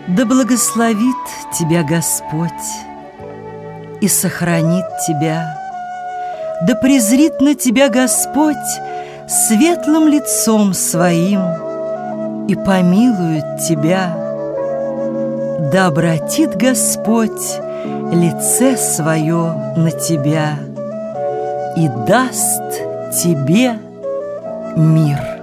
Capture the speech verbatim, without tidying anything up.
Да благословит тебя Господь и сохранит тебя. Да презрит на тебя Господь светлым лицом своим и помилует тебя. Да обратит Господь лице свое на тебя и даст тебе мир.